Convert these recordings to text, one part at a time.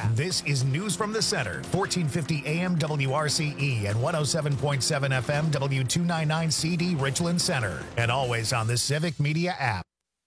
app. This is News from the Center, 1450 AM WRCE and 107.7 FM W299 CD Richland Center. And always on the Civic Media app.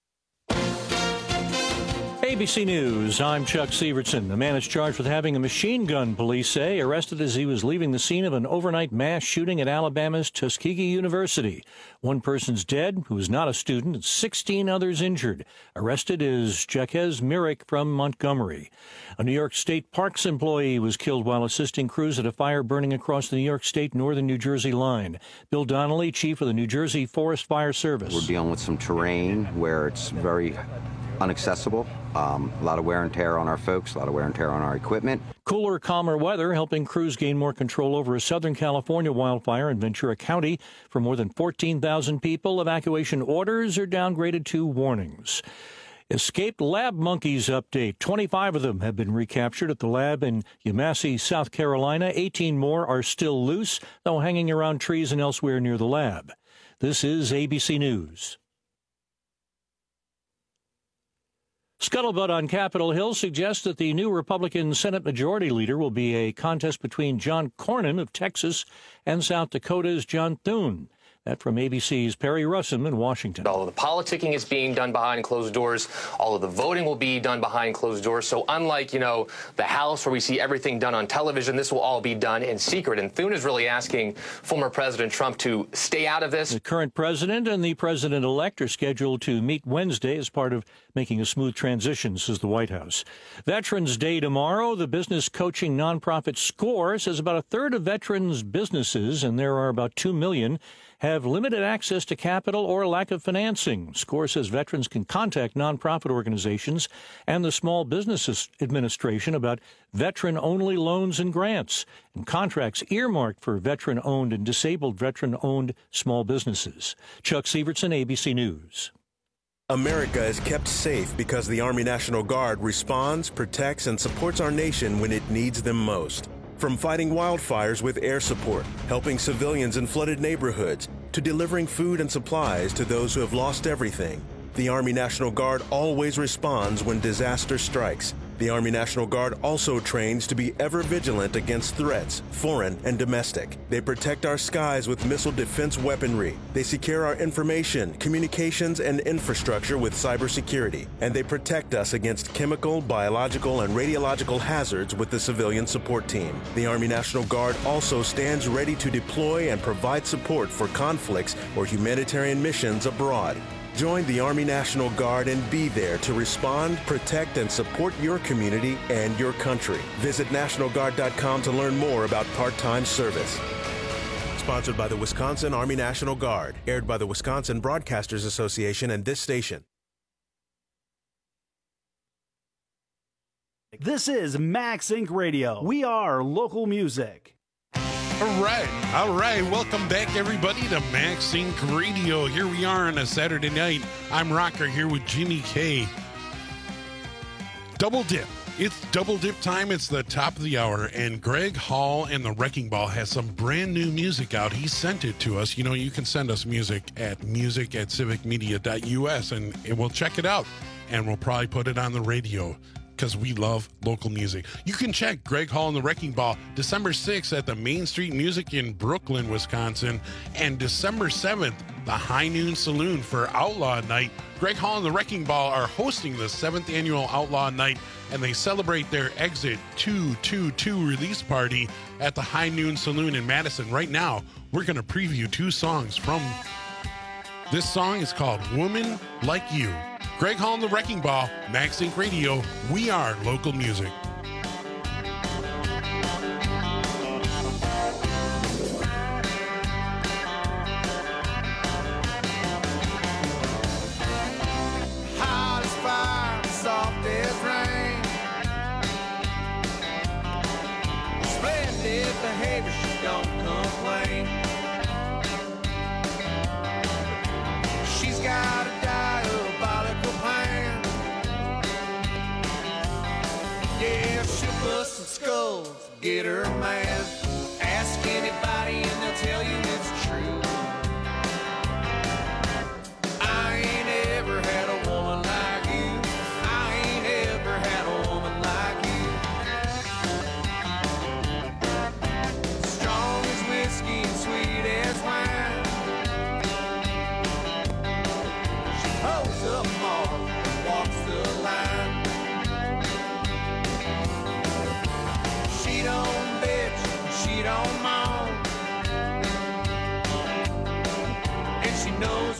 ABC News, I'm Chuck Severson. A man is charged with having a machine gun, police say, arrested as he was leaving the scene of an overnight mass shooting at Alabama's Tuskegee University. One person's dead, who is not a student, and 16 others injured. Arrested is Jaquez Myrick from Montgomery. A New York State Parks employee was killed while assisting crews at a fire burning across the New York State northern New Jersey line. Bill Donnelly, chief of the New Jersey Forest Fire Service. We're dealing with some terrain where it's very inaccessible. A lot of wear and tear on our folks, a lot of wear and tear on our equipment. Cooler, calmer weather helping crews gain more control over a Southern California wildfire in Ventura County. For more than 14,000 people, evacuation orders are downgraded to warnings. Escaped lab monkeys update. 25 of them have been recaptured at the lab in Yamasee, South Carolina. 18 more are still loose, though hanging around trees and elsewhere near the lab. This is ABC News. Scuttlebutt on Capitol Hill suggests that the new Republican Senate Majority Leader will be a contest between John Cornyn of Texas and South Dakota's John Thune. That from ABC's Perry Russum in Washington. All of the politicking is being done behind closed doors. All of the voting will be done behind closed doors. So unlike, the House where we see everything done on television, this will all be done in secret. And Thune is really asking former President Trump to stay out of this. The current president and the president-elect are scheduled to meet Wednesday as part of making a smooth transition, says the White House. Veterans Day tomorrow. The business coaching nonprofit SCORE says about a third of veterans' businesses, and there are about 2 million, have limited access to capital or lack of financing. SCORE says veterans can contact nonprofit organizations and the Small Business Administration about veteran-only loans and grants and contracts earmarked for veteran-owned and disabled veteran-owned small businesses. Chuck Severson, ABC News. America is kept safe because the Army National Guard responds, protects, and supports our nation when it needs them most. From fighting wildfires with air support, helping civilians in flooded neighborhoods, to delivering food and supplies to those who have lost everything, the Army National Guard always responds when disaster strikes. The Army National Guard also trains to be ever vigilant against threats, foreign and domestic. They protect our skies with missile defense weaponry. They secure our information, communications, and infrastructure with cybersecurity. And they protect us against chemical, biological, and radiological hazards with the civilian support team. The Army National Guard also stands ready to deploy and provide support for conflicts or humanitarian missions abroad. Join the Army National Guard and be there to respond, protect, and support your community and your country. Visit NationalGuard.com to learn more about part-time service. Sponsored by the Wisconsin Army National Guard. Aired by the Wisconsin Broadcasters Association and this station. This is Max Inc. Radio. We are local music. All right. Welcome back, everybody, to Max Inc. Radio. Here we are on a Saturday night. I'm Rocker here with Jimmy K. Double Dip. It's Double Dip time. It's the top of the hour, and Greg Hall and the Wrecking Ball has some brand new music out. He sent it to us. You can send us music at music@civicmedia.us, and we'll check it out, and we'll probably put it on the radio, because we love local music. You can check Greg Hall and the Wrecking Ball December 6th at the Main Street Music in Brooklyn, Wisconsin, and December 7th, the High Noon Saloon for Outlaw Night. Greg Hall and the Wrecking Ball are hosting the 7th annual Outlaw Night, and they celebrate their Exit 222 release party at the High Noon Saloon in Madison. Right now, we're going to preview 2 songs from this song. Is called Woman Like You. Greg Hall and the Wrecking Ball, Max Inc. Radio. We are local music. Hot as fire, soft as rain. Splendid behavior, she don't complain. She's got a diabolical plan. Yeah, she'll bust some skulls, get her mad. Ask anybody and they'll tell you it's true. I ain't ever had a woman like you. I ain't ever had a woman like you.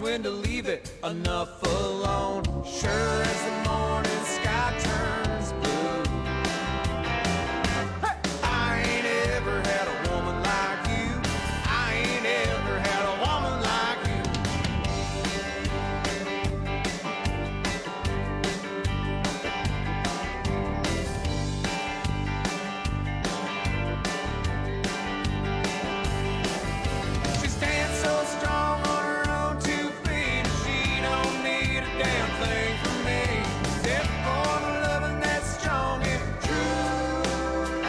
when to leave it enough alone. Sure as the morning sky turns blue. Hey! I ain't ever had a woman like you. I ain't ever had a woman like you. She stands so strong on her own 2 feet. She don't need a damn thing from me. Except for the loving that's strong and true.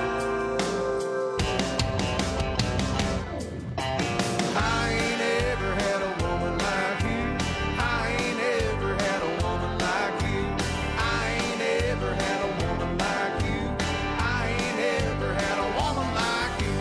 I ain't ever had a woman like you. I ain't ever had a woman like you. I ain't ever had a woman like you. I ain't ever had a woman like you.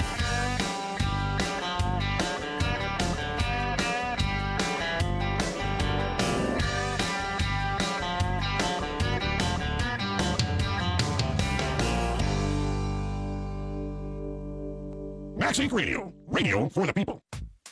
Max Inc. Radio. Radio for the people.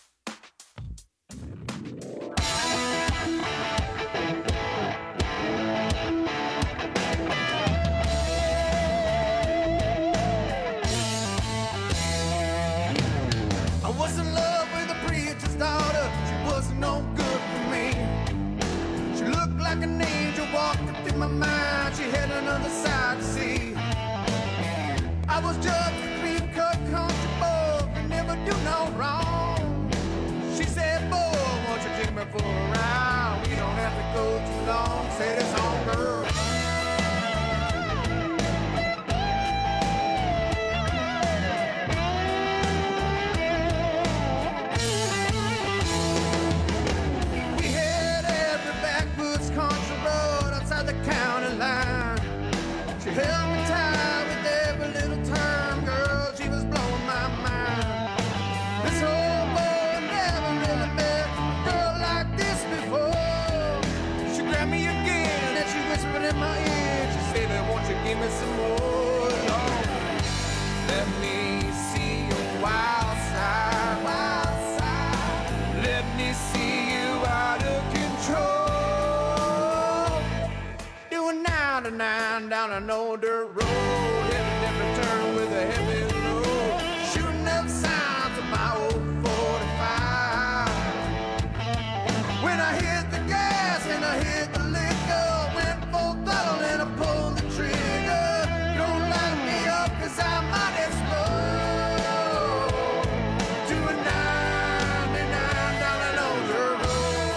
I was in love with a preacher's daughter. She wasn't no good for me. She looked like an angel walking through my mind. She had another side to see. I was just a clean-cut country boy, could never do no wrong. She said, boy, won't you take me for a ride? We don't have to go too long. Said it's on, girl. We had every backwoods country road outside the county line. She held me tight with every little turn, girl. She was blowing my mind. This old boy never really met a girl like this before. She grabbed me again and she whispered in my ear. She said, "Hey, won't you give me some more? Lord, let me see your wild side, wild side. Let me see you out of control. Doing 99 down an old dirt road, heading every turn with a heavy load, shooting up signs of my old 45. When I hit the gas and I hit the liquor, went full throttle and I pulled the trigger. Don't light me up 'cause I might explode. Doing 99 down an old dirt road.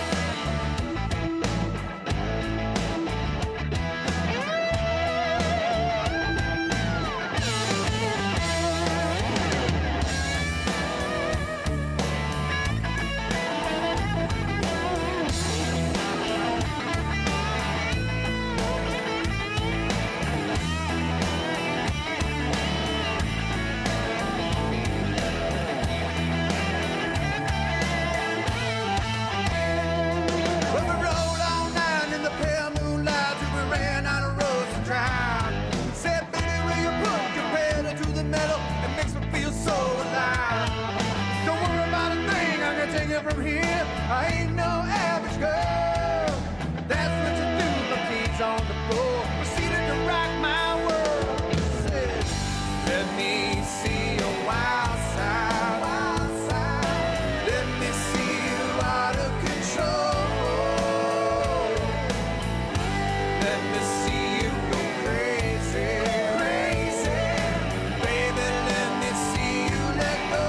Well, we rode all night in the pale moonlight till we ran out of roads to drive. Said, baby, will you put your pedal to the metal? It makes me feel so alive. Don't worry about a thing, I can take it from here. I ain't no average girl. That's what you do, my feet's on the floor. Proceeded to rock my world. Said, let me see your wild side, wild side. Let me see you out of control. Let me see you go crazy, crazy. Baby, let me see you let go.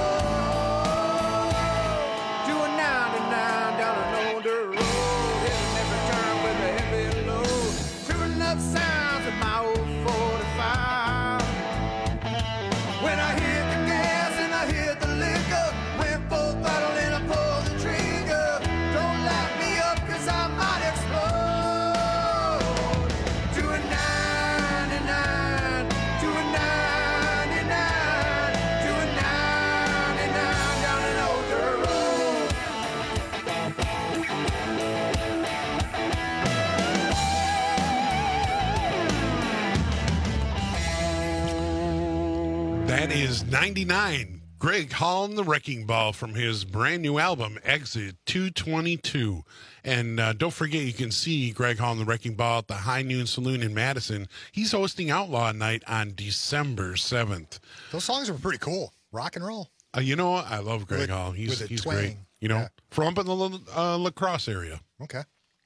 Doing 99 down an old dirt road, hitting every turn with a heavy load, shooting up sounds of my old 45. When I hit the gas and I hit the liquor, went full throttle and I pulled the trigger. Don't light me up 'cause I might explode. Doing 99, doing 99, doing 99 down an old dirt road. That is 99 Greg Hall and the Wrecking Ball from his brand new album, Exit 222. And don't forget, you can see Greg Hall and the Wrecking Ball at the High Noon Saloon in Madison. He's hosting Outlaw Night on December 7th. Those songs are pretty cool. Rock and roll. You know what? I love Greg Hall. He's great. You know, from up in the La Crosse area. Okay.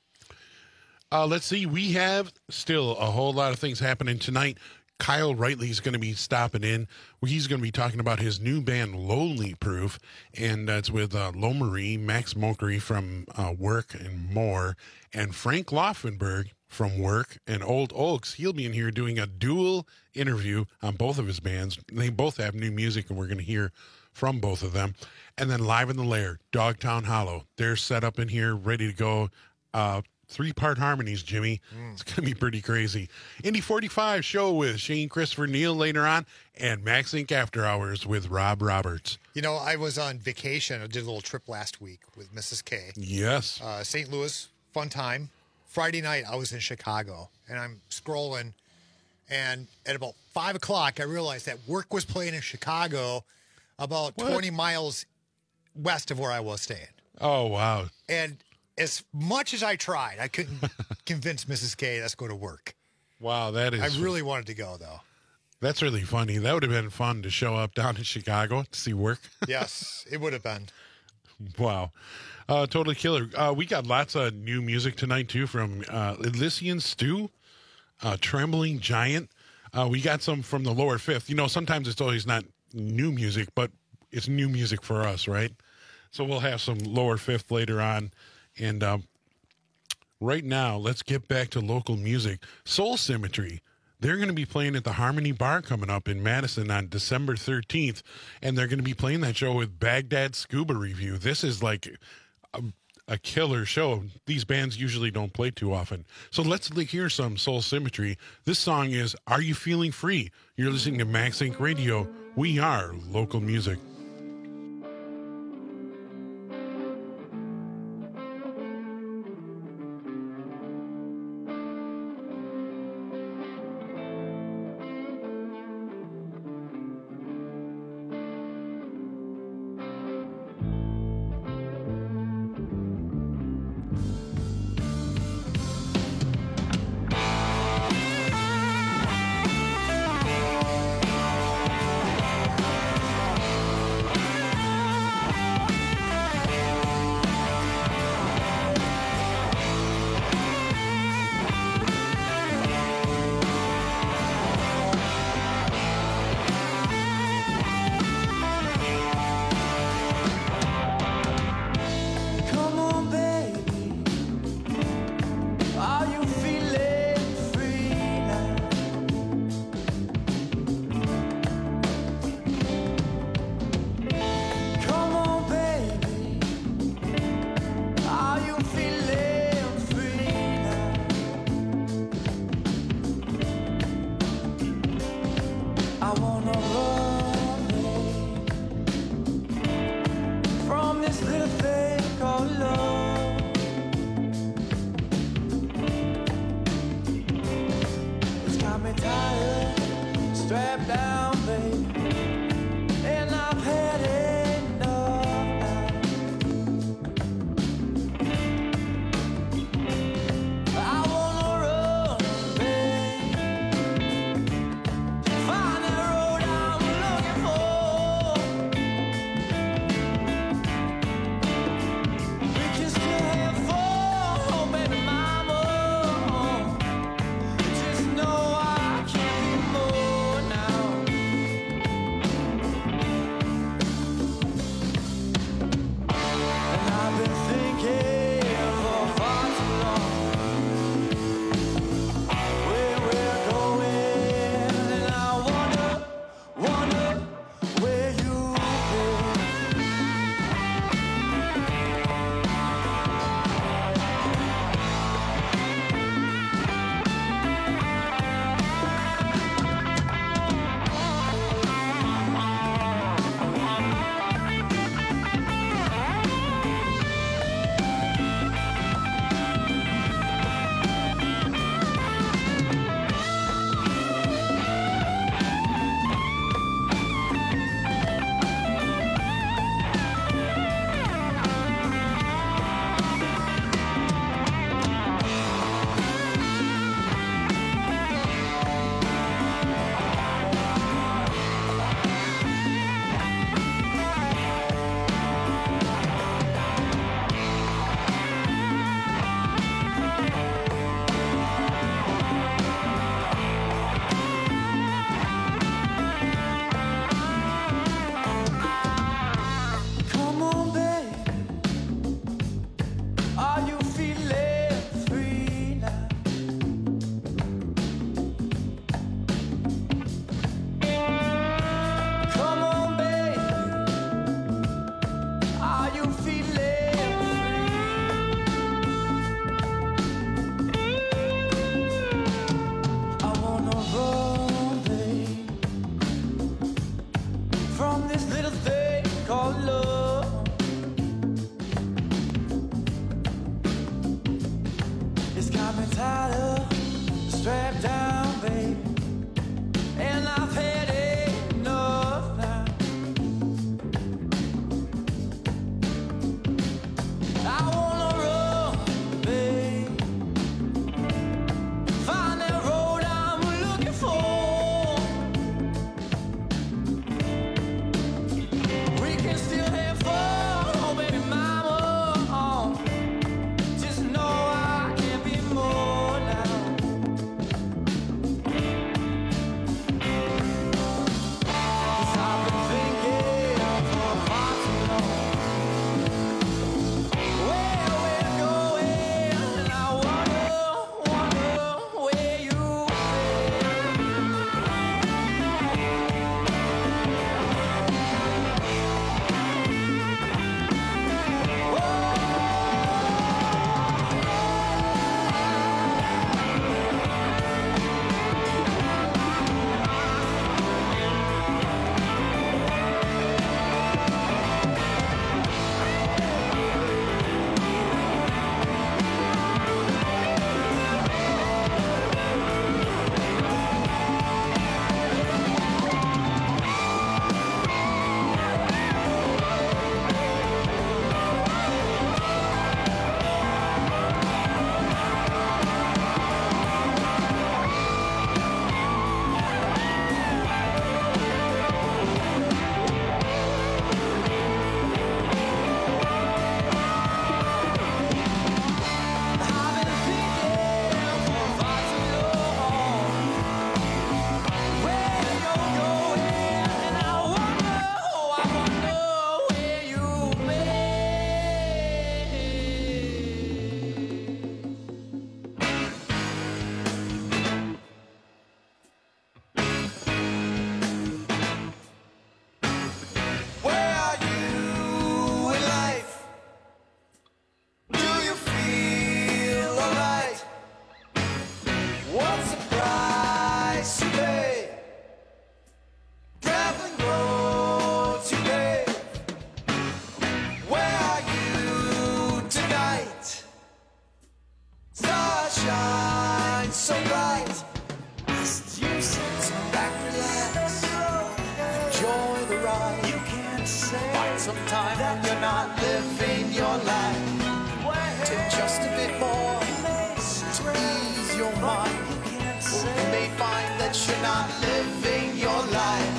Let's see. We have still a whole lot of things happening tonight. Kyle Rightly is going to be stopping in. He's going to be talking about his new band, Lonely Proof, and it's with Lo Marie, Max Mokery from Work and More, and Frank Laufenberg from Work and Old Oaks. He'll be in here doing a dual interview on both of his bands. They both have new music, and we're going to hear from both of them. And then Live in the Lair, Dogtown Hollow. They're set up in here, ready to go. 3-part harmonies, Jimmy. It's going to be pretty crazy. Indy 45 show with Shane Christopher Neal later on, and Max Inc. After Hours with Rob Roberts. You know, I was on vacation. I did a little trip last week with Mrs. K. Yes. St. Louis, fun time. Friday night, I was in Chicago, and I'm scrolling, and at about 5 o'clock, I realized that Work was playing in Chicago about 20 miles west of where I was staying. Oh, wow. And as much as I tried, I couldn't convince Mrs. K, let's go to Work. Wow, that is... I really wanted to go, though. That's really funny. That would have been fun to show up down in Chicago to see Work. Yes, it would have been. Wow. Totally killer. We got lots of new music tonight, too, from Elysian Stew, Trembling Giant. We got some from the Lower Fifth. You know, sometimes it's always not new music, but it's new music for us, right? So we'll have some Lower Fifth later on. And right now, let's get back to local music. Soul Symmetry. They're going to be playing at the Harmony Bar coming up in Madison on December 13th. And they're going to be playing that show with Baghdad Scuba Review. This is like a killer show. These bands usually don't play too often. So let's hear some Soul Symmetry. This song is Are You Feeling Free? You're listening to Max Inc. Radio. We are local music. Just know I can't be more now. some time that you're not living your life. Take just a bit more to ease your mind. You may find that you're not living your life.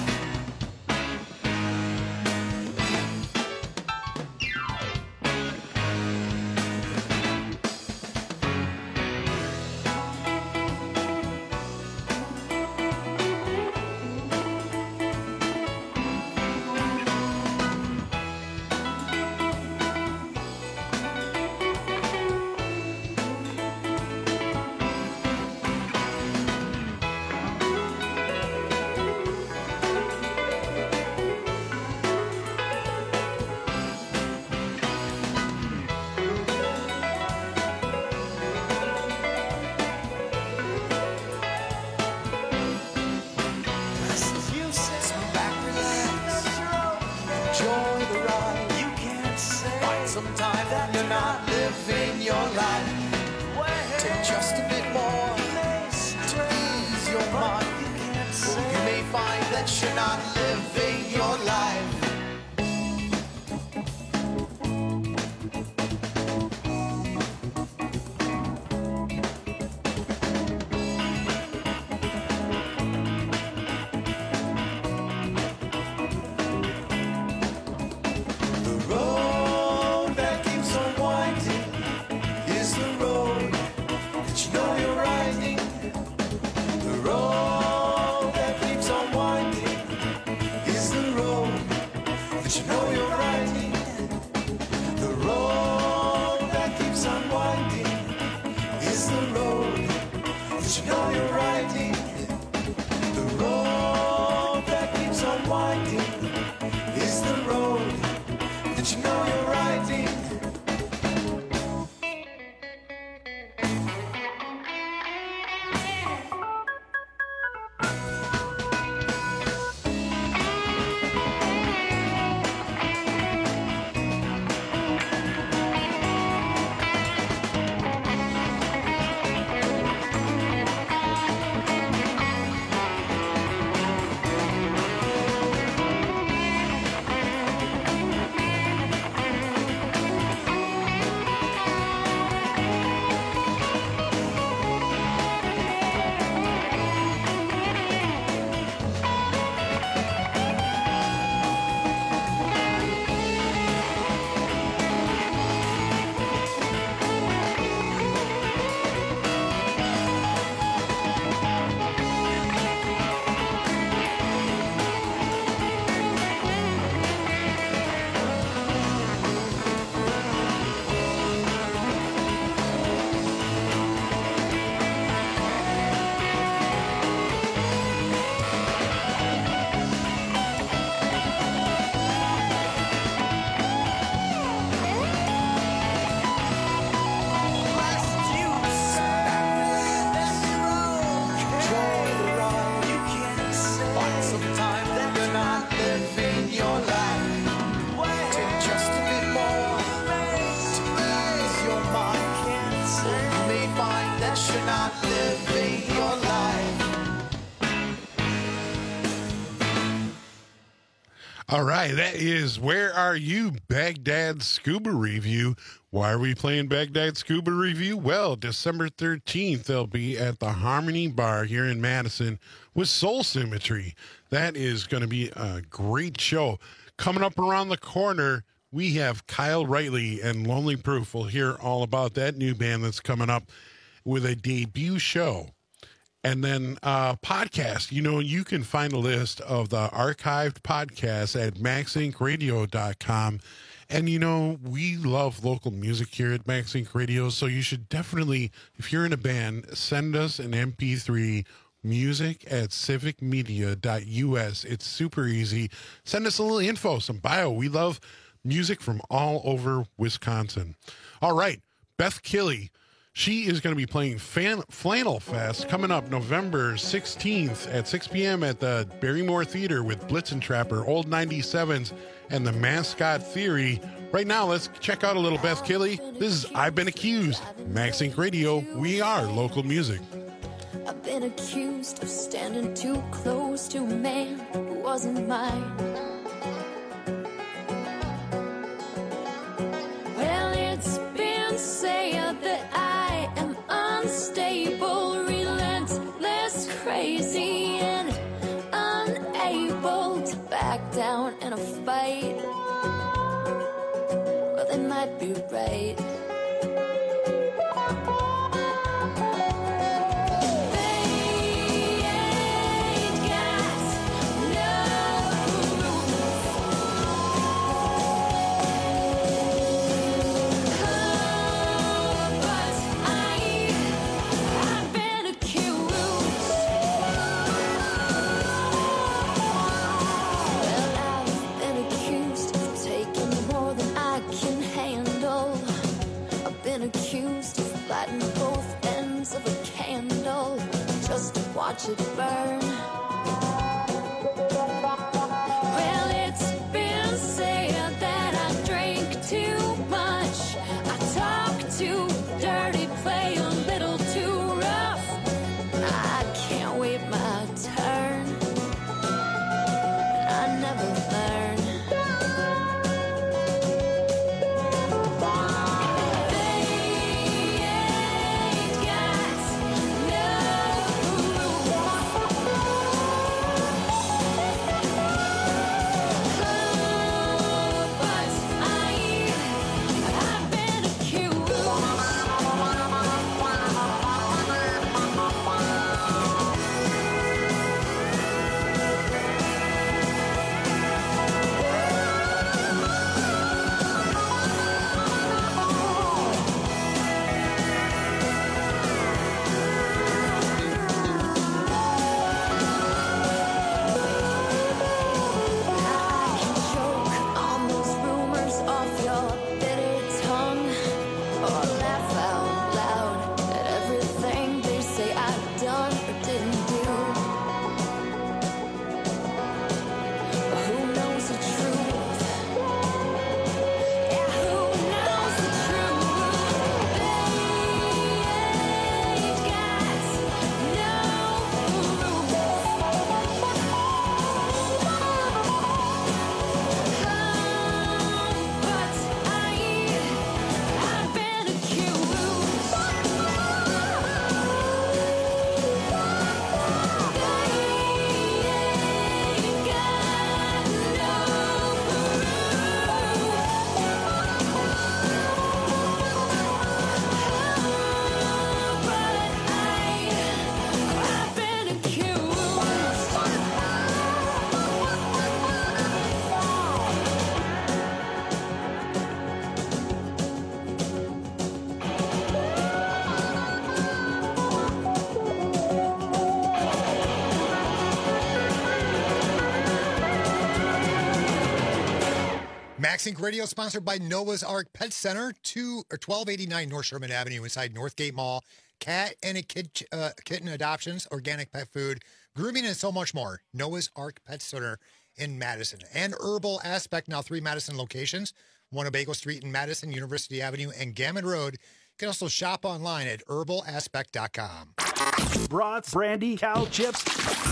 All right, that is Where Are You, Baghdad Scuba Review. Why are we playing Baghdad Scuba Review? Well, December 13th, they'll be at the Harmony Bar here in Madison with Soul Symmetry. That is going to be a great show. Coming up around the corner, we have Kyle Rightly and Lonely Proof. We'll hear all about that new band that's coming up with a debut show. And then podcast, you can find a list of the archived podcasts at maxinkradio.com. And, we love local music here at Max Inc. Radio, so you should definitely, if you're in a band, send us an MP3, music@civicmedia.us. It's super easy. Send us a little info, some bio. We love music from all over Wisconsin. All right, Beth Killey. She is going to be playing Flannel Fest coming up November 16th at 6 p.m. at the Barrymore Theater with Blitzen Trapper, Old 97s, and the Mascot Theory. Right now, let's check out a little Beth Killey. This is I've Been Accused. Max Inc. Radio, we are local music. I've been accused of standing too close to a man who wasn't mine. might be right. Watch it burn. Well, it's been said that I drink too much, I talk too dirty, play a little too rough. I can't wait my turn. I never learn. MaxInc Radio sponsored by Noah's Ark Pet Center, 1289 North Sherman Avenue inside Northgate Mall. Cat and a kitten adoptions, organic pet food, grooming, and so much more. Noah's Ark Pet Center in Madison. And Herbal Aspect, now 3 Madison locations. Winnebago Street in Madison, University Avenue, and Gammon Road. You can also shop online at herbalaspect.com. Brats, brandy, cow chips,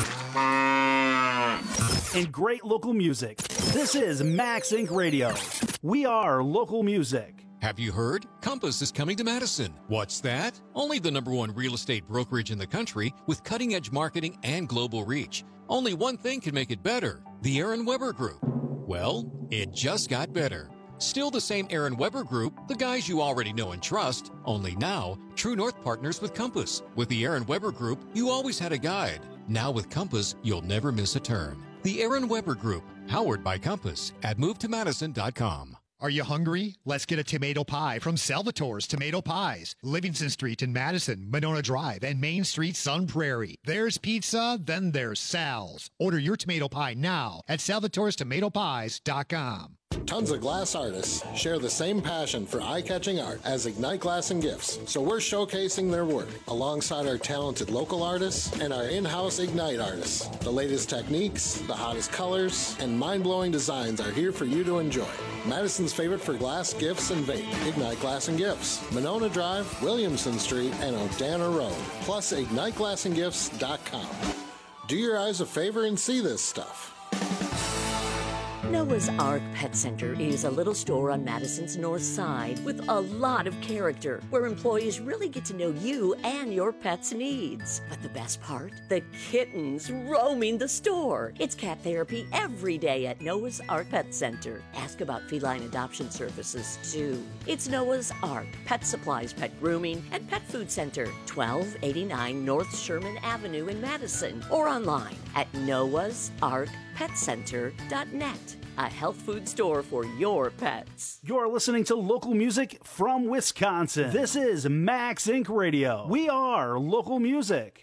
and great local music. This is MaxInc Radio. We are local music. Have you heard? Compass is coming to Madison. What's that? Only the #1 real estate brokerage in the country with cutting-edge marketing and global reach. Only one thing can make it better: the Aaron Weber Group. Well, it just got better. Still the same Aaron Weber Group, the guys you already know and trust, only now, True North partners with Compass. With the Aaron Weber Group, you always had a guide. Now with Compass, you'll never miss a turn. The Aaron Weber Group, powered by Compass, at MoveToMadison.com. Are you hungry? Let's get a tomato pie from Salvatore's Tomato Pies. Livingston Street in Madison, Monona Drive, and Main Street, Sun Prairie. There's pizza, then there's Sal's. Order your tomato pie now at salvatorestomatopies.com. Tons of glass artists share the same passion for eye-catching art as Ignite Glass and Gifts, so we're showcasing their work alongside our talented local artists and our in-house Ignite artists. The latest techniques, the hottest colors, and mind-blowing designs are here for you to enjoy. Madison's favorite for glass, gifts, and vape, Ignite Glass and Gifts, Monona Drive, Williamson Street, and Odana Road, plus IgniteGlassandGifts.com. Do your eyes a favor and see this stuff. Noah's Ark Pet Center is a little store on Madison's north side with a lot of character, where employees really get to know you and your pet's needs. But the best part? The kittens roaming the store. It's cat therapy every day at Noah's Ark Pet Center. Ask about feline adoption services, too. It's Noah's Ark Pet Supplies, Pet Grooming, and Pet Food Center, 1289 North Sherman Avenue in Madison, or online at noahsarkpetcenter.net. A health food store for your pets. You're listening to local music from Wisconsin. This is Max Inc. Radio. We are local music.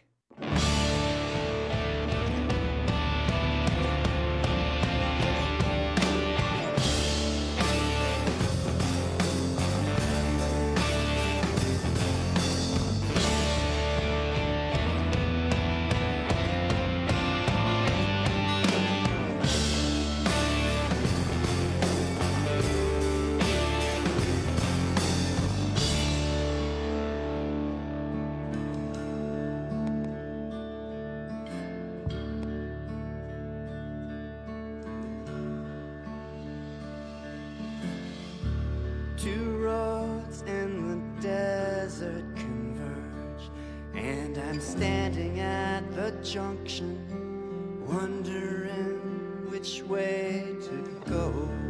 Two roads in the desert converge, and I'm standing at the junction, wondering which way to go.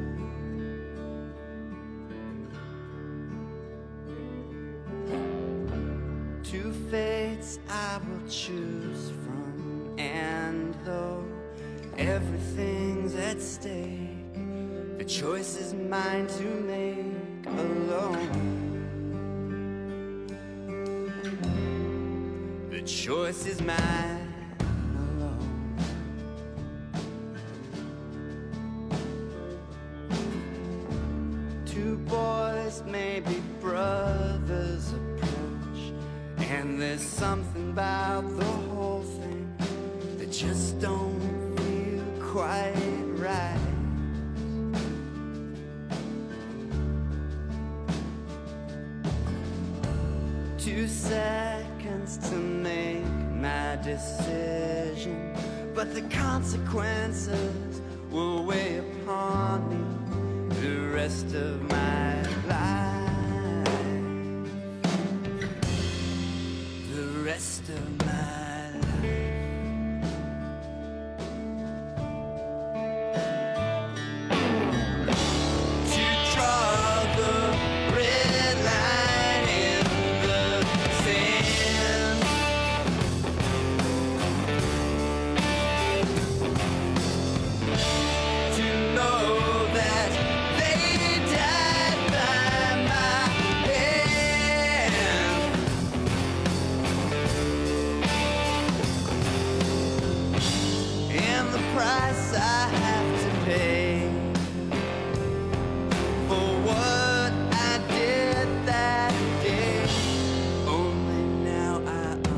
Two fates I will choose from, and though everything's at stake, the choice is mine to make alone. The choice is mine alone. Two boys, maybe brothers, approach, and there's something about the whole thing that just don't feel quite right. 2 seconds to make my decision, but the consequences will weigh upon me the rest of my life. The rest of my life. To draw the red line in the sand, to know that they died by my hand, and the price I have to pay for what I did that day. Only now I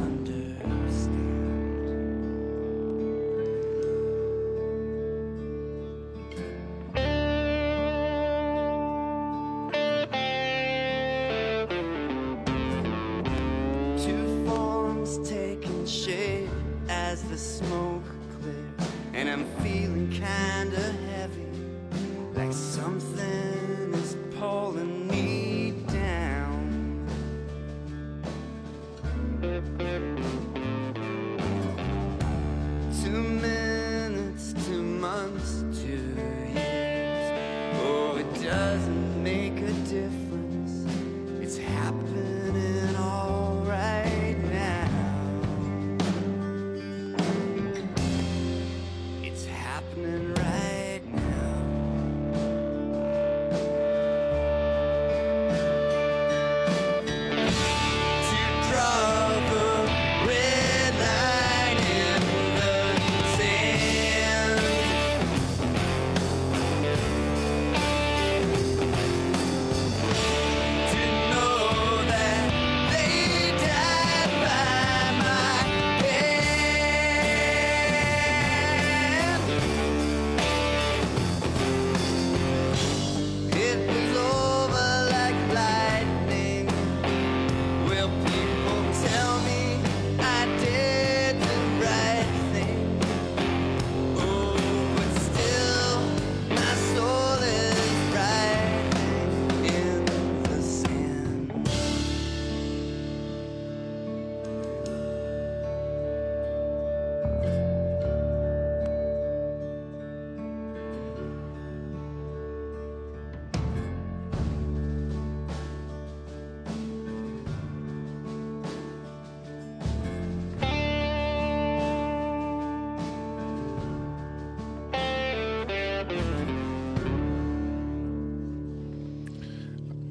understand. Two forms taking shape as the smoke clears, and I'm feeling kinda heavy, like something is pulling me down. 2 minutes, 2 months, 2 years. Oh, it doesn't make a difference. It's happening all right now. It's happening right now. To draw the red line in the sand, to know that they died by my hand.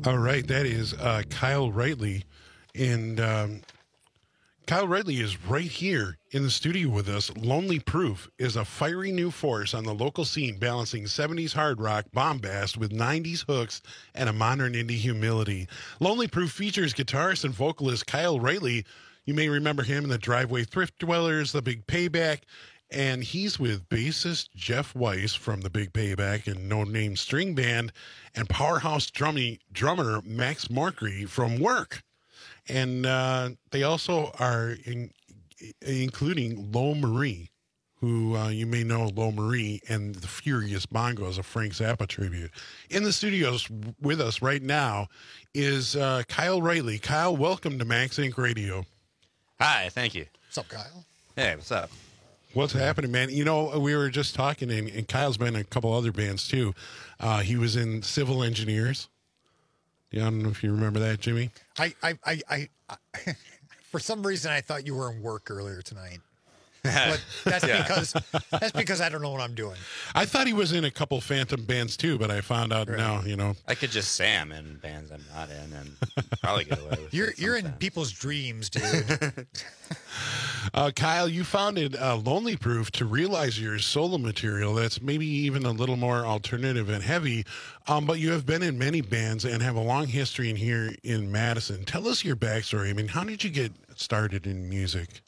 All right, that is Kyle Rightly. And Kyle Rightly is right here in the studio with us. Lonely Proof is a fiery new force on the local scene, balancing 70s hard rock bombast with 90s hooks and a modern indie humility. Lonely Proof features guitarist and vocalist Kyle Rightly. You may remember him in the Driveway Thrift Dwellers, The Big Payback, and he's with bassist Jeff Weiss from The Big Payback and No Name String Band, and powerhouse drummer Max Markry from Work. And they also are including Lo Marie, who you may know Lo Marie and the Furious Bongos, a Frank Zappa tribute. In the studios with us right now is Kyle Rightly. Kyle, welcome to Max Inc. Radio. Hi, thank you. What's up, Kyle? Hey, what's up? What's happening, man? You know, we were just talking, and Kyle's been in a couple other bands, too. He was in Civil Engineers. Yeah, I don't know if you remember that, Jimmy. I for some reason, I thought you were in Work earlier tonight. But that's because I don't know what I'm doing. I thought he was in a couple Phantom bands, too, but I found out now, you know. I could just say I'm in bands I'm not in and probably get away with it. You're in people's dreams, dude. Kyle, you founded Lonely Proof to realize your solo material that's maybe even a little more alternative and heavy, but you have been in many bands and have a long history in here in Madison. Tell us your backstory. I mean, how did you get started in music?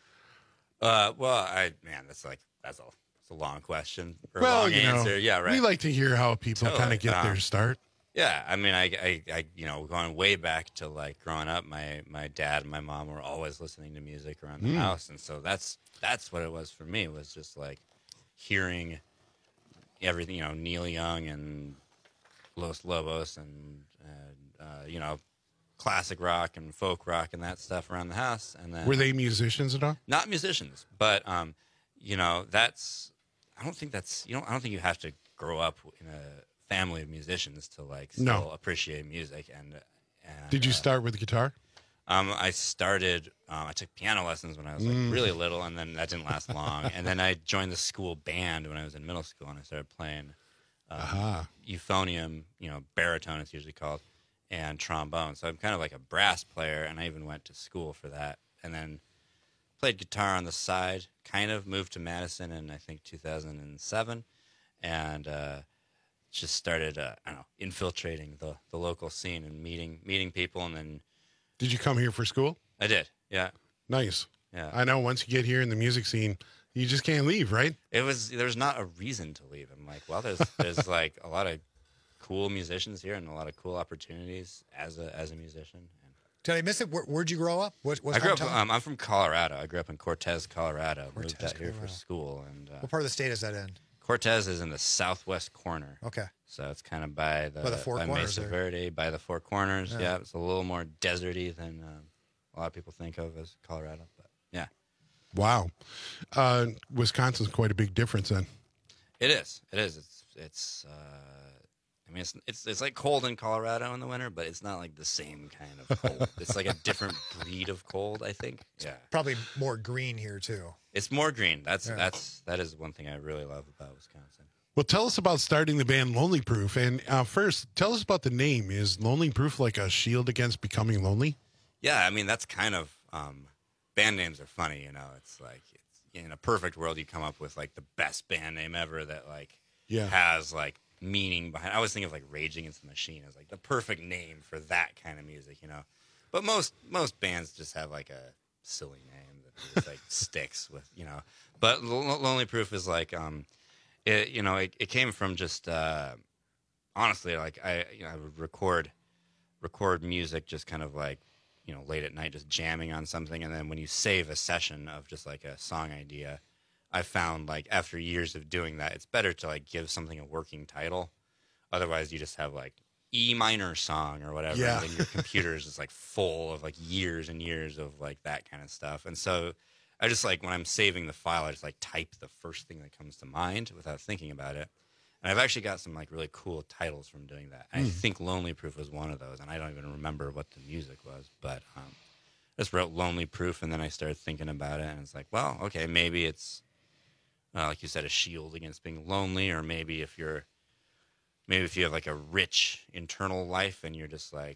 That's a long question for a long answer. Yeah, right. We like to hear how people kind of get their start. Yeah, I mean, I going way back to like growing up, my dad and my mom were always listening to music around the house, and so that's what it was for me, was just like hearing everything, you know, Neil Young and Los Lobos and classic rock and folk rock and that stuff around the house. And then were they musicians at all? Not musicians, but I don't think you have to grow up in a family of musicians to like still appreciate music. And did you start with guitar? I started. I took piano lessons when I was like really little, and then that didn't last long. And then I joined the school band when I was in middle school, and I started playing euphonium, baritone it's usually called, and trombone. So I'm kind of like a brass player, and I even went to school for that. And then played guitar on the side, kind of moved to Madison in, I think, 2007, and just started, infiltrating the local scene and meeting people. And then... Did you come here for school? I did, yeah. Nice. Yeah. I know once you get here in the music scene, you just can't leave, right? There's not a reason to leave. I'm like, well, there's like a lot of cool musicians here and a lot of cool opportunities as a musician. Did I miss it? Where'd you grow up? I grew up. I'm from Colorado. I grew up in Cortez, Colorado. Moved out here for school. And what part of the state is that in? Cortez is in the southwest corner. Okay. So it's kind of by the Four Corners Mesa Verde, by the Four Corners. Yeah, it's a little more deserty than a lot of people think of as Colorado. But yeah. Wow. Wisconsin's quite a big difference then. It is. It's it's like cold in Colorado in the winter, but it's not like the same kind of cold. It's like a different breed of cold, I think. Yeah. Probably more green here too. It's more green. That is one thing I really love about Wisconsin. Well, tell us about starting the band Lonely Proof. And first, tell us about the name. Is Lonely Proof like a shield against becoming lonely? Yeah, I mean, that's kind of, band names are funny, It's like, in a perfect world, you come up with like the best band name ever that like has like meaning behind. I always think of like Rage Against the Machine as like the perfect name for that kind of music, But most bands just have like a silly name that just, like sticks with, But Lonely Proof is like, it came from just honestly, like I would record music just kind of like, late at night, just jamming on something, and then when you save a session of just like a song idea, I found like after years of doing that, it's better to like give something a working title. Otherwise, you just have like E minor song or whatever, and then your computer is just like full of like years and years of like that kind of stuff. And so I just like when I'm saving the file, I just like type the first thing that comes to mind without thinking about it. And I've actually got some like really cool titles from doing that. I think Lonely Proof was one of those, and I don't even remember what the music was, but I just wrote Lonely Proof, and then I started thinking about it, and it's like, well, okay, maybe it's like you said, a shield against being lonely, or maybe if you're maybe if you have like a rich internal life and you're just like,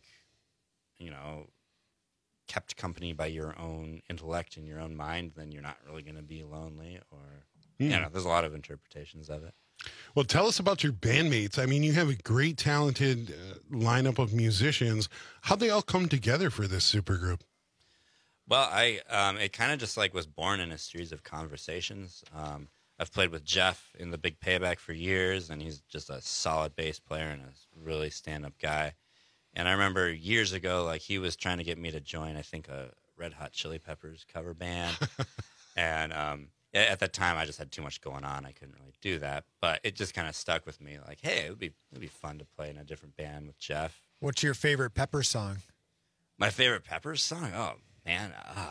kept company by your own intellect and your own mind, then you're not really going to be lonely. Or there's a lot of interpretations of it. Well, tell us about your bandmates. I mean, you have a great, talented lineup of musicians. How'd they all come together for this supergroup? Well, it kind of just like was born in a series of conversations. I've played with Jeff in the Big Payback for years, and he's just a solid bass player and a really stand-up guy. And I remember years ago, like he was trying to get me to join, I think, a Red Hot Chili Peppers cover band. And at that time, I just had too much going on. I couldn't really do that. But it just kind of stuck with me. Like, hey, it'd be fun to play in a different band with Jeff. What's your favorite Peppers song? My favorite Peppers song? Oh, man.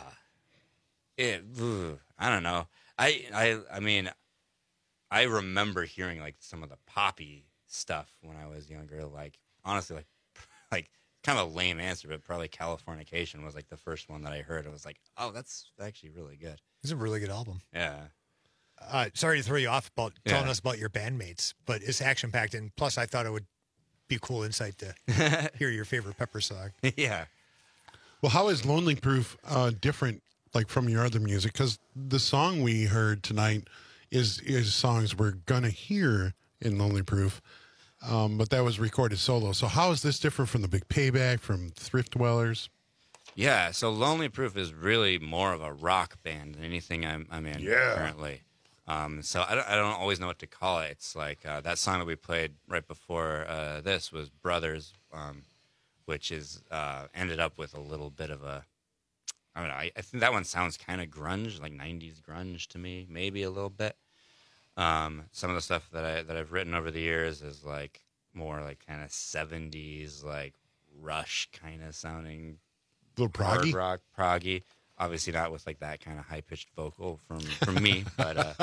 I don't know. I mean, I remember hearing like some of the poppy stuff when I was younger. Like, honestly, like kind of a lame answer, but probably Californication was like the first one that I heard. I was like, oh, that's actually really good. It's a really good album. Yeah. Sorry to throw you off about telling us about your bandmates, but it's action-packed, and plus I thought it would be cool insight to hear your favorite Pepper song. Yeah. Well, how is Lonely Proof different, like, from your other music? Because the song we heard tonight is songs we're going to hear in Lonely Proof, but that was recorded solo. So how is this different from the Big Payback, from Thrift Dwellers? Yeah, so Lonely Proof is really more of a rock band than anything I'm in currently. So I don't always know what to call it. It's like that song that we played right before this was Brothers, which is ended up with a little bit of a, I don't know, I think that one sounds kind of grunge, like 90s grunge to me, maybe a little bit. Some of the stuff that I've written over the years is like more like kind of 70s, like Rush kind of sounding. Little proggy? Hard rock, proggy. Obviously not with like that kind of high-pitched vocal from me, but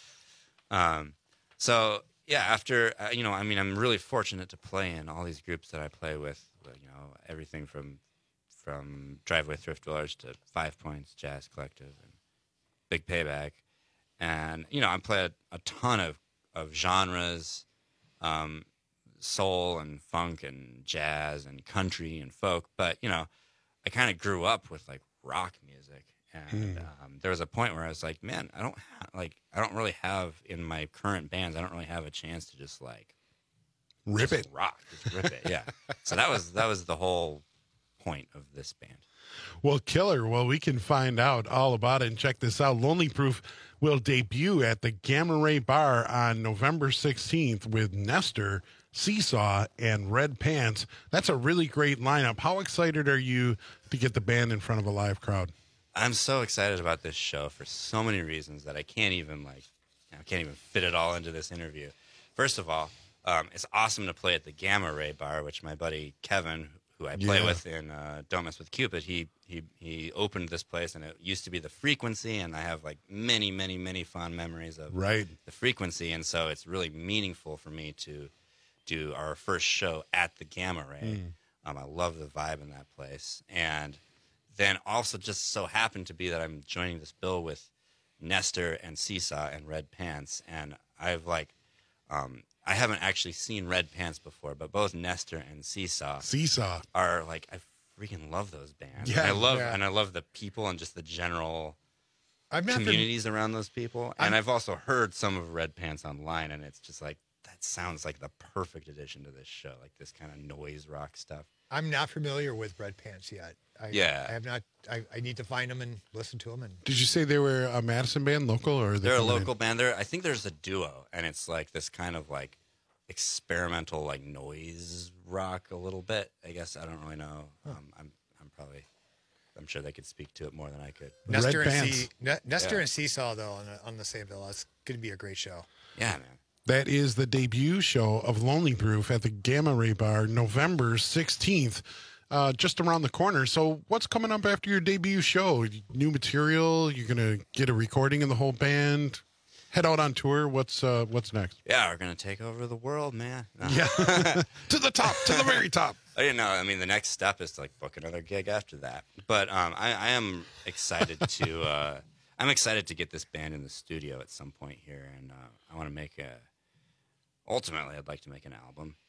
so yeah, after I'm really fortunate to play in all these groups that I play with, everything from Driveway Thrift Dwellers to 5 Points, Jazz Collective, and Big Payback. And I play a ton of genres, soul and funk and jazz and country and folk, but I kind of grew up with like rock music, and there was a point where I was like, man, I don't really have in my current bands, I don't really have a chance to just like rip it, yeah. So that was the whole point of this band. Well, killer. Well, we can find out all about it and check this out. Lonely Proof will debut at the Gamma Ray Bar on November 16th with Nestor, Seesaw, and Red Pants. That's a really great lineup. How excited are you to get the band in front of a live crowd? I'm so excited about this show for so many reasons that I can't even fit it all into this interview. First of all, it's awesome to play at the Gamma Ray Bar, which my buddy Kevin, who I play with in Don't Mess with Cupid, he opened this place, and it used to be the Frequency, and I have like many, many, many fond memories of the Frequency, and so it's really meaningful for me to do our first show at the Gamma Ray. I love the vibe in that place, and then also just so happened to be that I'm joining this bill with Nestor and Seesaw and Red Pants, and I've like I haven't actually seen Red Pants before, but both Nestor and Seesaw are like, I freaking love those bands. Yeah, and I love the people and just the general communities around those people. And I've also heard some of Red Pants online, and it's just like, that sounds like the perfect addition to this show, like this kind of noise rock stuff. I'm not familiar with Red Pants yet. I have not. I need to find them and listen to them. And did you say they were a Madison band, local, or they're a local band? I think there's a duo, and it's like this kind of like experimental, like noise rock a little bit. I guess I don't really know. I'm sure they could speak to it more than I could. Nestor and Seesaw though on the same bill. It's going to be a great show. Yeah, man. That is the debut show of Lonely Proof at the Gamma Ray Bar, November 16th, just around the corner. So what's coming up after your debut show? New material? You're going to get a recording of the whole band? Head out on tour? What's next? Yeah, we're going to take over the world, man. No. Yeah, to the top, to the very top. I didn't know. I mean, the next step is to like book another gig after that. But I am excited to I'm excited to get this band in the studio at some point here, and I want to make ultimately, I'd like to make an album.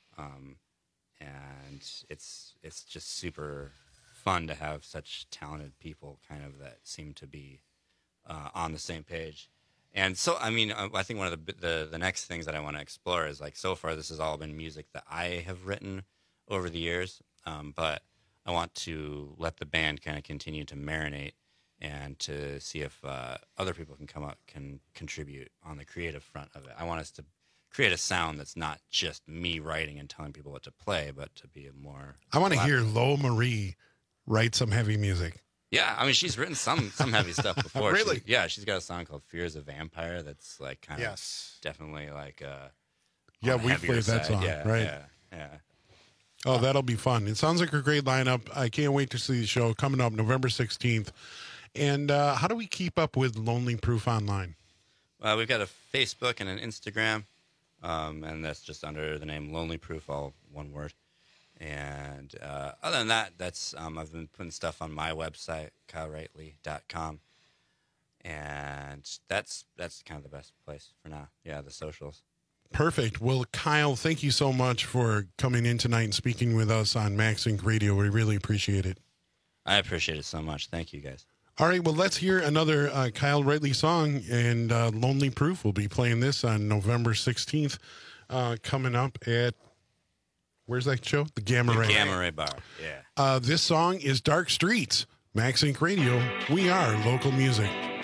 And it's just super fun to have such talented people kind of that seem to be on the same page. And so, I mean, I think one of the next things that I want to explore is, like, so far this has all been music that I have written over the years, but I want to let the band kind of continue to marinate and to see if other people can contribute on the creative front of it. I want us to create a sound that's not just me writing and telling people what to play, but to be a more... I want to hear Lo Marie write some heavy music. Yeah, I mean, she's written some heavy stuff before. Really? She's got a song called Fear as a Vampire that's, like, kind of definitely, like... Yeah, we played that song, right? Yeah. Oh, that'll be fun. It sounds like a great lineup. I can't wait to see the show coming up November 16th. And how do we keep up with Lonely Proof online? We've got a Facebook and an Instagram, and that's just under the name Lonely Proof, all one word. And other than that, that's I've been putting stuff on my website, KyleRightly.com. And that's kind of the best place for now. Yeah, the socials. Perfect. Well, Kyle, thank you so much for coming in tonight and speaking with us on Max Inc. Radio. We really appreciate it. I appreciate it so much. Thank you, guys. All right, well, let's hear another Kyle Rightly song, and Lonely Proof will be playing this on November 16th, coming up at, where's that show? The Gamma Ray. The Gamma Ray Bar, yeah. This song is Dark Streets, Max Inc. Radio. We are local music.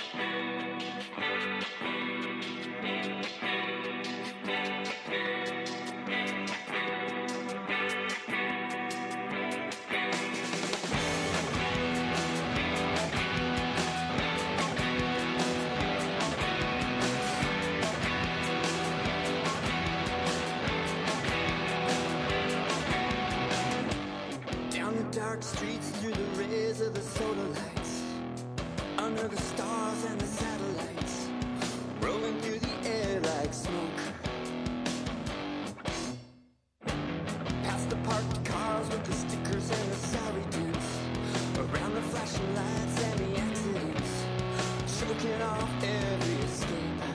Dark streets through the rays of the solar lights, under the stars and the satellites, rolling through the air like smoke. Past the parked cars with the stickers and the sorry dents, around the flashing lights and the accidents, choking off every escape.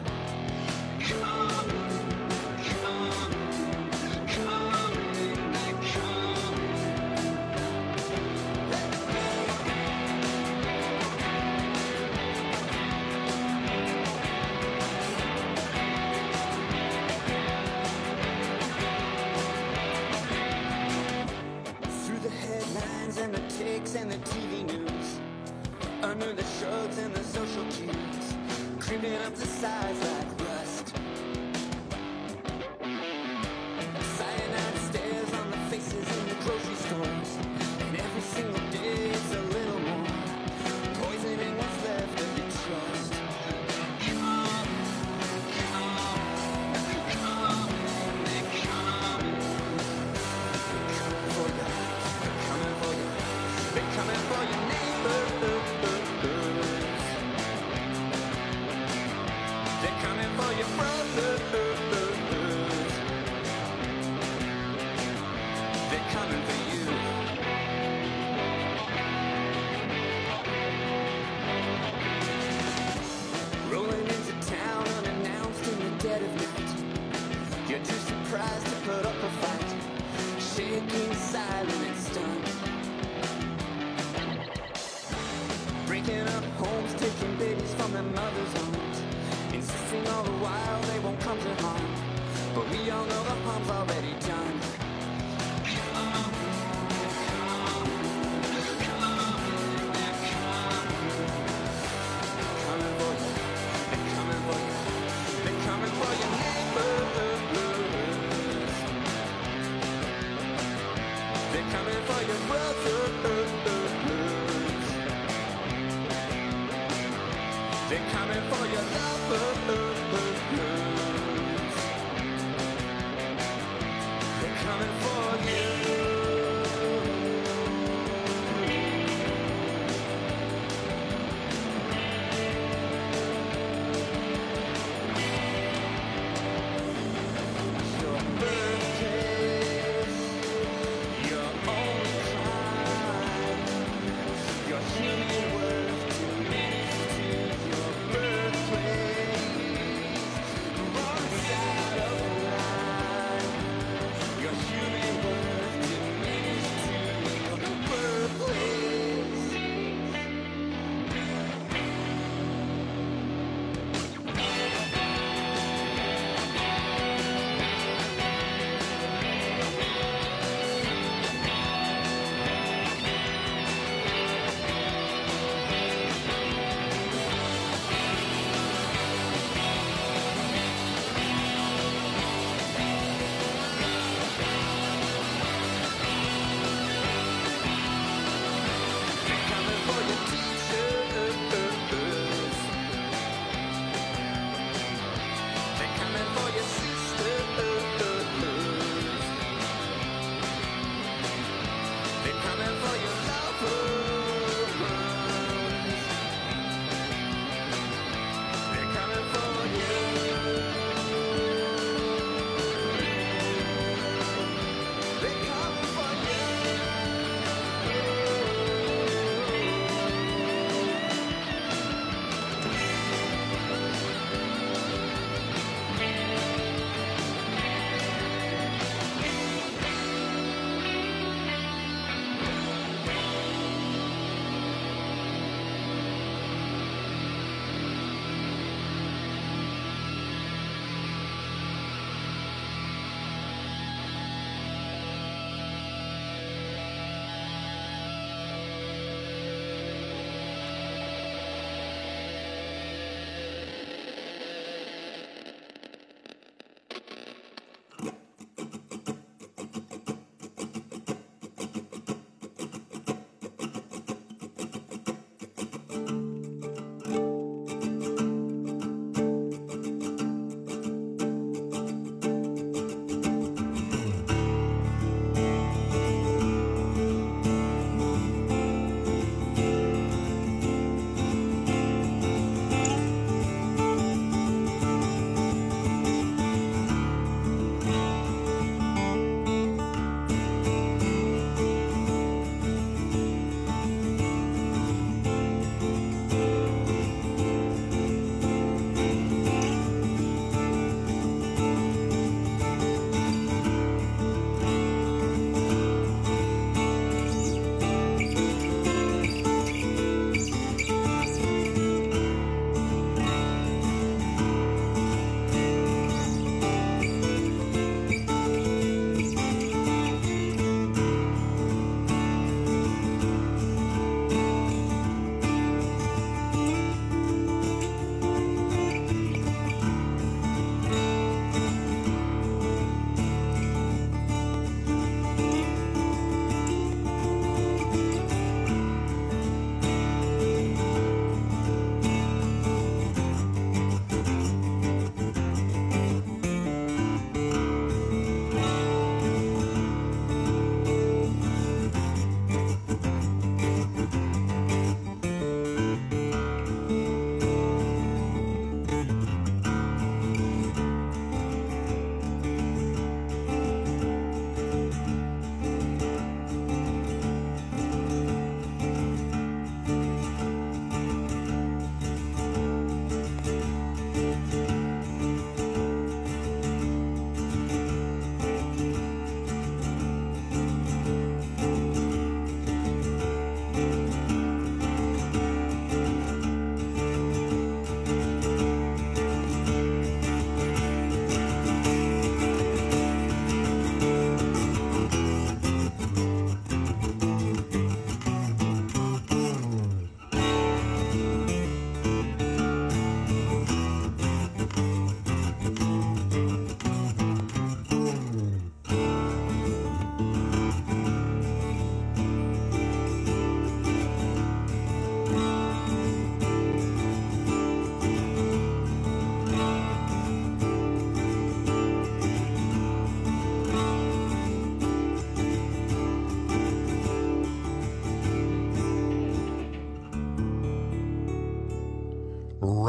And the takes and the TV news, under the shrugs and the social cues, creeping up the sides like rust. Cyanide stares on the faces in the grocery stores, and every single day it's a little more poisoning what's left of your trust. Coming for your neighbors. They're coming for your brothers. They're coming for you. Rolling into town unannounced in the dead of night. You're too surprised to put up a fight, shaking, silent and stunned. Breaking up homes, taking babies from their mothers' arms, insisting all the while they won't come to harm. But we all know the harm's already done. They're coming for your neighbors. They're coming for your brothers. They're coming for your lovers. They're coming for you. Your birthplace, your only crime, your human worth to many to your birthplace.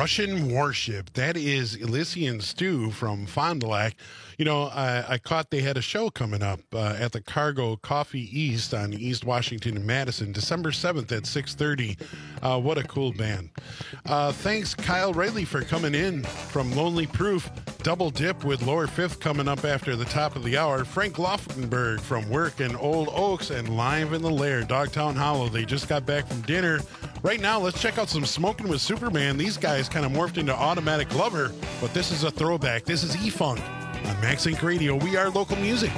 Russian warship. That is Elysian Stew from Fond du Lac. You know, I caught they had a show coming up at the Cargo Coffee East on East Washington and Madison, December 7th at 6:30. What a cool band. Thanks, Kyle Riley, for coming in from Lonely Proof. Double dip with Lower Fifth coming up after the top of the hour. Frank Loftenberg from work in Old Oaks and live in the Lair, Dogtown Hollow. They just got back from dinner. Right now, let's check out some Smoking with Superman. These guys kind of morphed into Automatic Lover, but this is a throwback. This is E-Funk on Max Inc. Radio. We are local music.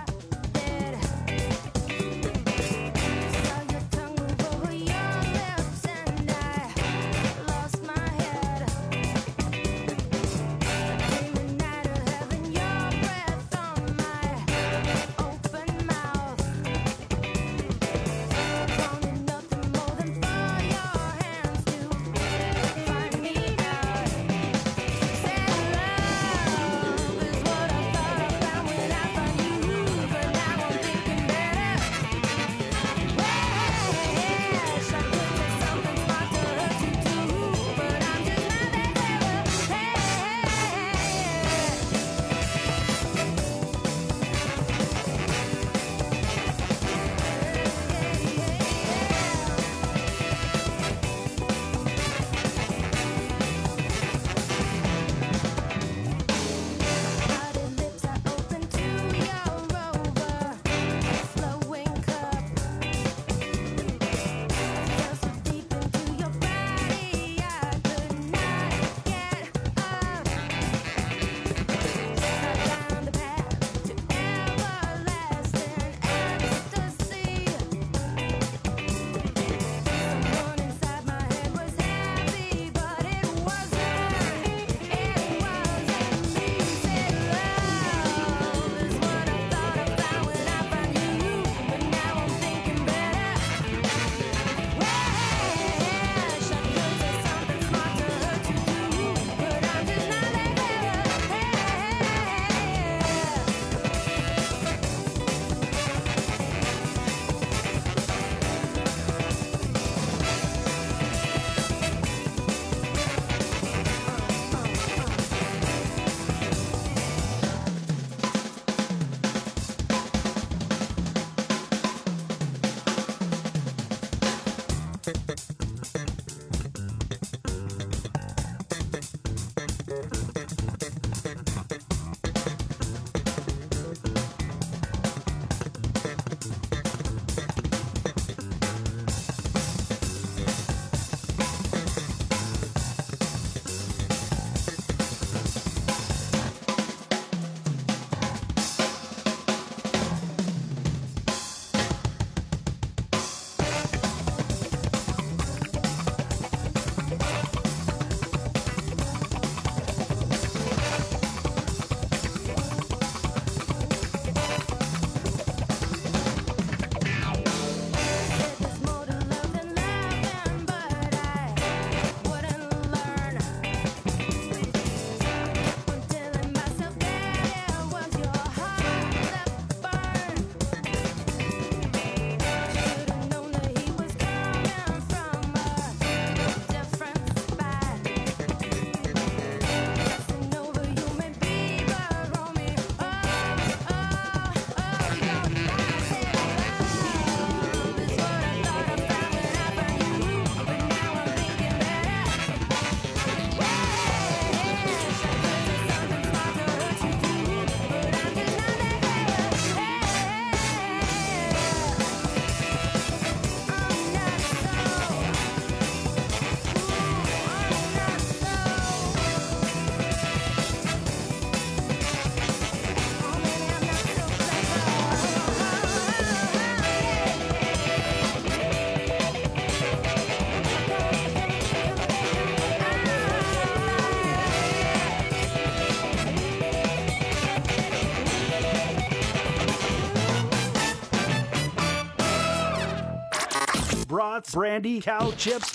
brats, brandy, cow chips,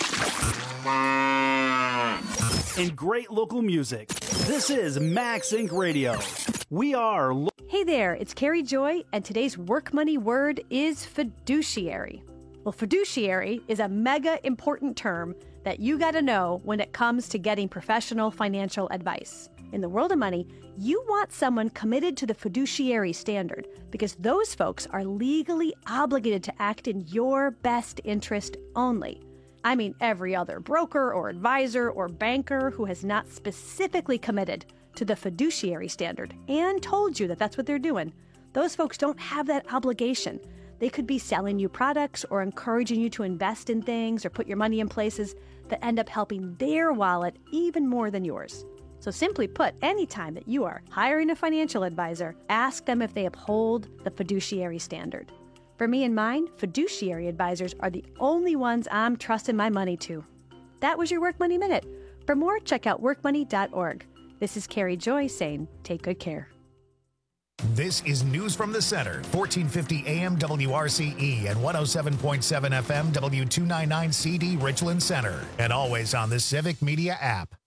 and great local music. This is Max Inc. Radio. We are... Hey there, it's Carrie Joy, and today's work money word is fiduciary. Well, fiduciary is a mega important term that you got to know when it comes to getting professional financial advice. In the world of money, you want someone committed to the fiduciary standard because those folks are legally obligated to act in your best interest only. I mean, every other broker or advisor or banker who has not specifically committed to the fiduciary standard and told you that that's what they're doing, those folks don't have that obligation. They could be selling you products or encouraging you to invest in things or put your money in places that end up helping their wallet even more than yours. So simply put, anytime that you are hiring a financial advisor, ask them if they uphold the fiduciary standard. For me and mine, fiduciary advisors are the only ones I'm trusting my money to. That was your Work Money Minute. For more, check out workmoney.org. This is Carrie Joy saying, take good care. This is News from the Center, 1450 AM WRCE and 107.7 FM W299 CD Richland Center, and always on the Civic Media app.